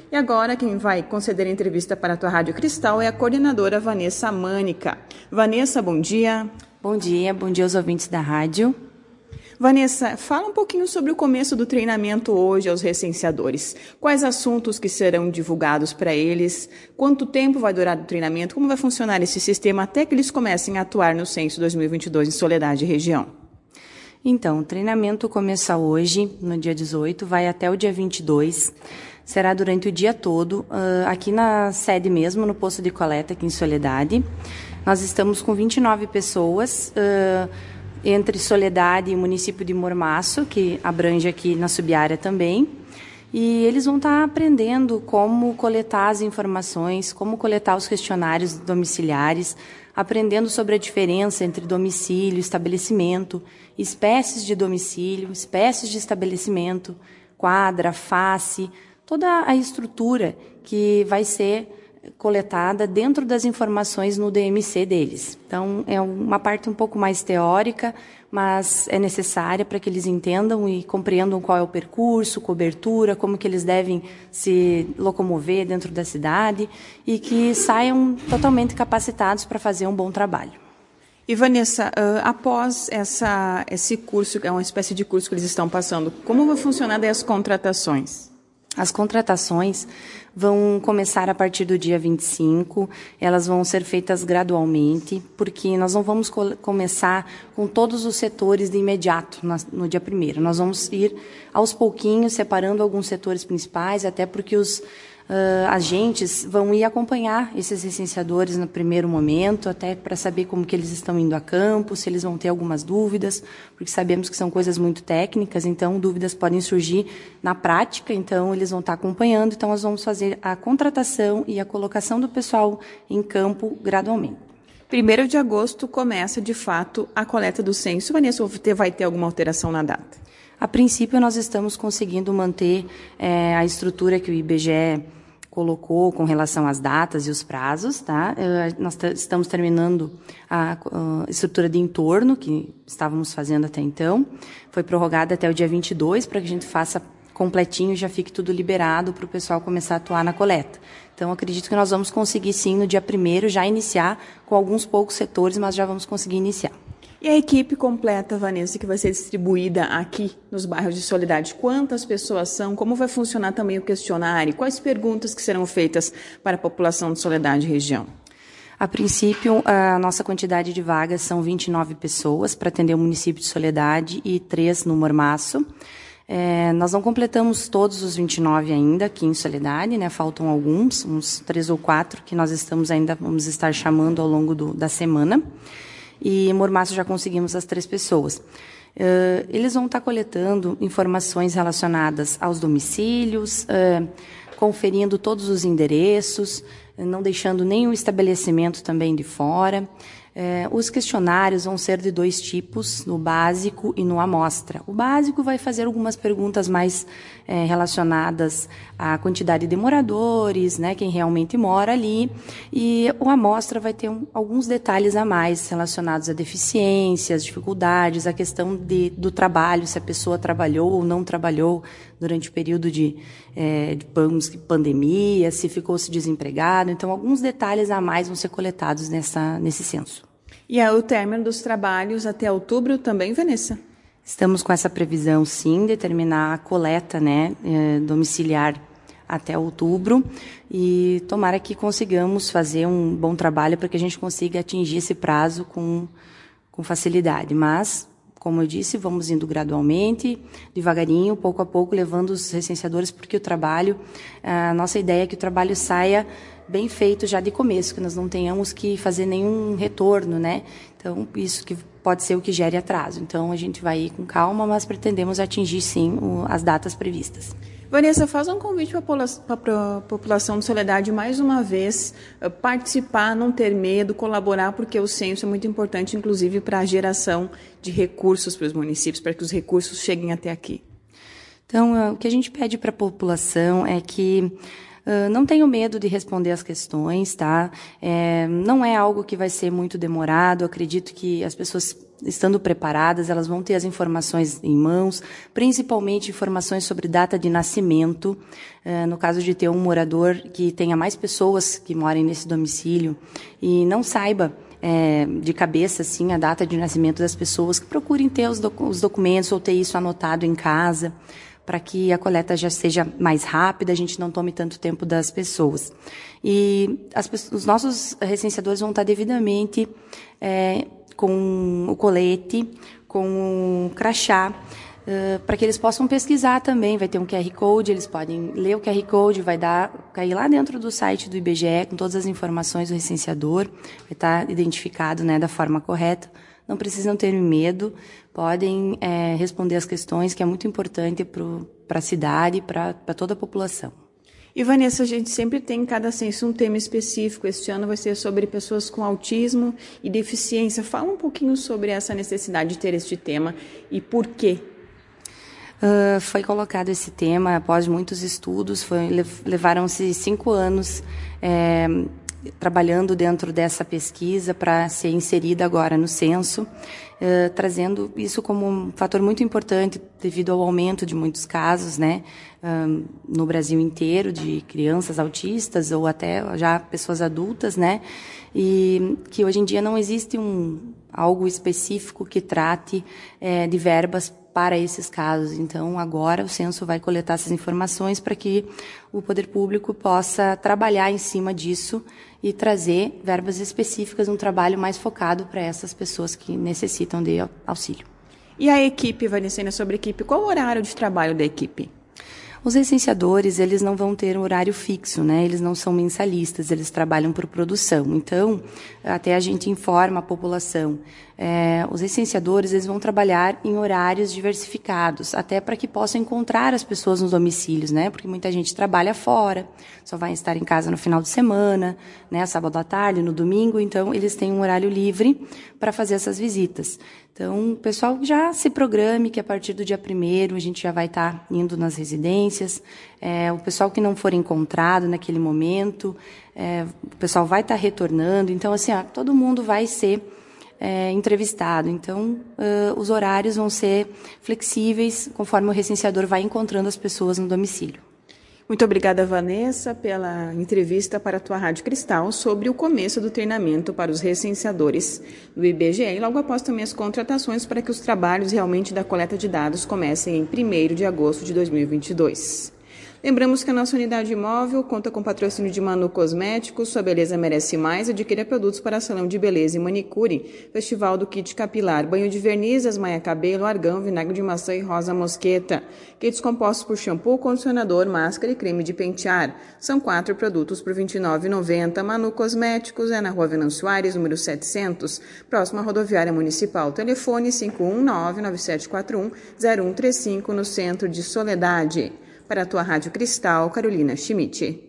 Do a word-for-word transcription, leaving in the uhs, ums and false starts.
E agora quem vai conceder a entrevista para a tua Rádio Cristal é a coordenadora Vanessa Mânica. Vanessa, bom dia. Bom dia, bom dia aos ouvintes da rádio. Vanessa, fala um pouquinho sobre o começo do treinamento hoje aos recenseadores. Quais assuntos que serão divulgados para eles? Quanto tempo vai durar o treinamento? Como vai funcionar esse sistema até que eles comecem a atuar no Censo dois mil e vinte e dois em Soledade e região? Então, o treinamento começa hoje, no dia dezoito, vai até o dia vinte e dois. Será durante o dia todo, uh, aqui na sede mesmo, no posto de coleta aqui em Soledade. Nós estamos com vinte e nove pessoas, uh, entre Soledade e o município de Mormaço, que abrange aqui na subárea também. E eles vão estar aprendendo como coletar as informações, como coletar os questionários domiciliares, aprendendo sobre a diferença entre domicílio, estabelecimento, espécies de domicílio, espécies de estabelecimento, quadra, face, toda a estrutura que vai ser coletada dentro das informações no D M C deles. Então, é uma parte um pouco mais teórica, mas é necessária para que eles entendam e compreendam qual é o percurso, cobertura, como que eles devem se locomover dentro da cidade e que saiam totalmente capacitados para fazer um bom trabalho. E, Vanessa, uh, após essa, esse curso, que é uma espécie de curso que eles estão passando, como vai funcionar daí as contratações? As contratações vão começar a partir do dia vinte e cinco, elas vão ser feitas gradualmente, porque nós não vamos co- começar com todos os setores de imediato no, no dia primeiro. Nós vamos ir aos pouquinhos, separando alguns setores principais, até porque os uh, agentes vão ir acompanhar esses licenciadores no primeiro momento, até para saber como que eles estão indo a campo, se eles vão ter algumas dúvidas, porque sabemos que são coisas muito técnicas, então dúvidas podem surgir na prática, então eles vão estar acompanhando, então nós vamos fazer a contratação e a colocação do pessoal em campo gradualmente. primeiro de agosto começa, de fato, a coleta do censo. Vanessa, vai ter alguma alteração na data? A princípio, nós estamos conseguindo manter é, a estrutura que o I B G E colocou com relação às datas e os prazos, tá? Uh, nós t- estamos terminando a uh, estrutura de entorno, que estávamos fazendo até então. Foi prorrogada até o dia vinte e dois, para que a gente faça completinho e já fique tudo liberado para o pessoal começar a atuar na coleta. Então, acredito que nós vamos conseguir, sim, no dia primeiro, já iniciar com alguns poucos setores, mas já vamos conseguir iniciar. E a equipe completa, Vanessa, que vai ser distribuída aqui nos bairros de Soledade, quantas pessoas são? Como vai funcionar também o questionário? Quais perguntas que serão feitas para a população de Soledade e região? A princípio, a nossa quantidade de vagas são vinte e nove pessoas para atender o município de Soledade e três no Mormaço. É, nós não completamos todos os vinte e nove ainda aqui em Soledade, né? Faltam alguns, uns três ou quatro que nós estamos ainda vamos estar chamando ao longo do, da semana. E em Mormaço já conseguimos as três pessoas. Uh, eles vão estar coletando informações relacionadas aos domicílios, uh, conferindo todos os endereços, não deixando nenhum estabelecimento também de fora. Eh, os questionários vão ser de dois tipos, no básico e no amostra. O básico vai fazer algumas perguntas mais eh, relacionadas à quantidade de moradores, né, quem realmente mora ali, e o amostra vai ter um, alguns detalhes a mais relacionados a deficiências, dificuldades, a questão de, do trabalho, se a pessoa trabalhou ou não trabalhou durante o período de, eh, de pandemia, se ficou-se desempregado. Então, alguns detalhes a mais vão ser coletados nessa, nesse censo. E é o término dos trabalhos até outubro também, Vanessa? Estamos com essa previsão, sim, de terminar a coleta, né, eh, domiciliar até outubro, e tomara que consigamos fazer um bom trabalho para que a gente consiga atingir esse prazo com, com facilidade. Mas, como eu disse, vamos indo gradualmente, devagarinho, pouco a pouco, levando os recenseadores, porque o trabalho, a nossa ideia é que o trabalho saia bem feito já de começo, que nós não tenhamos que fazer nenhum retorno, né? Então, isso que pode ser o que gere atraso. Então, a gente vai ir com calma, mas pretendemos atingir, sim, o, as datas previstas. Vanessa, faz um convite para a população de Soledade, mais uma vez, participar, não ter medo, colaborar, porque o censo é muito importante, inclusive, para a geração de recursos para os municípios, para que os recursos cheguem até aqui. Então, o que a gente pede para a população é que Uh, não tenho medo de responder as questões, tá? É, não é algo que vai ser muito demorado. Eu acredito que as pessoas, estando preparadas, elas vão ter as informações em mãos, principalmente informações sobre data de nascimento. Uh, no caso de ter um morador que tenha mais pessoas que morem nesse domicílio e não saiba É, de cabeça, assim, a data de nascimento das pessoas, que procurem ter os, doc os documentos ou ter isso anotado em casa, para que a coleta já seja mais rápida, a gente não tome tanto tempo das pessoas. E as, os nossos recenseadores vão estar devidamente é, com o colete, com o crachá, Uh, para que eles possam pesquisar também. Vai ter um Q R Code, eles podem ler o Q R Code, vai dar, cair lá dentro do site do I B G E com todas as informações do recenseador, vai estar identificado, né, da forma correta. Não precisam ter medo, podem é, responder as questões, que é muito importante para a cidade e para toda a população. E, Vanessa, a gente sempre tem em cada censo um tema específico. Este ano vai ser sobre pessoas com autismo e deficiência. Fala um pouquinho sobre essa necessidade de ter este tema e por quê. Uh, foi colocado esse tema após muitos estudos, foi, levaram-se cinco anos é, trabalhando dentro dessa pesquisa para ser inserida agora no censo, uh, trazendo isso como um fator muito importante devido ao aumento de muitos casos, né, um, no Brasil inteiro, de crianças autistas ou até já pessoas adultas, né, e que hoje em dia não existe um, algo específico que trate é, de verbas para esses casos. Então, agora o censo vai coletar essas informações para que o poder público possa trabalhar em cima disso e trazer verbas específicas, um trabalho mais focado para essas pessoas que necessitam de auxílio. E a equipe, Vanessa, sobre a equipe, qual o horário de trabalho da equipe? Os recenseadores, eles não vão ter um horário fixo, né? Eles não são mensalistas, eles trabalham por produção. Então, até a gente informa a população. É, os recenseadores, eles vão trabalhar em horários diversificados, até para que possam encontrar as pessoas nos domicílios, né? Porque muita gente trabalha fora, só vai estar em casa no final de semana, né? Sábado à tarde, no domingo. Então, eles têm um horário livre para fazer essas visitas. Então, o pessoal já se programe que a partir do dia primeiro a gente já vai estar indo nas residências. É, o pessoal que não for encontrado naquele momento, é, o pessoal vai estar retornando. Então, assim, ó, todo mundo vai ser é, entrevistado. Então, uh, os horários vão ser flexíveis conforme o recenseador vai encontrando as pessoas no domicílio. Muito obrigada, Vanessa, pela entrevista para a tua Rádio Cristal sobre o começo do treinamento para os recenseadores do I B G E e logo após também as contratações para que os trabalhos realmente da coleta de dados comecem em primeiro de agosto de dois mil e vinte e dois. Lembramos que a nossa unidade imóvel conta com patrocínio de Manu Cosméticos, Sua Beleza Merece Mais, adquira produtos para salão de beleza e manicure, Festival do Kit Capilar, banho de verniz, Asmaia Cabelo, argão, vinagre de maçã e rosa mosqueta, kits compostos por shampoo, condicionador, máscara e creme de pentear. São quatro produtos por vinte e nove reais e noventa centavos. Manu Cosméticos é na Rua Venâncio Soares, número setecentos, próxima à rodoviária municipal. Telefone cinco um nove, nove sete quatro um, zero um três cinco, no centro de Soledade. Para a tua Rádio Cristal, Carolina Schmidt.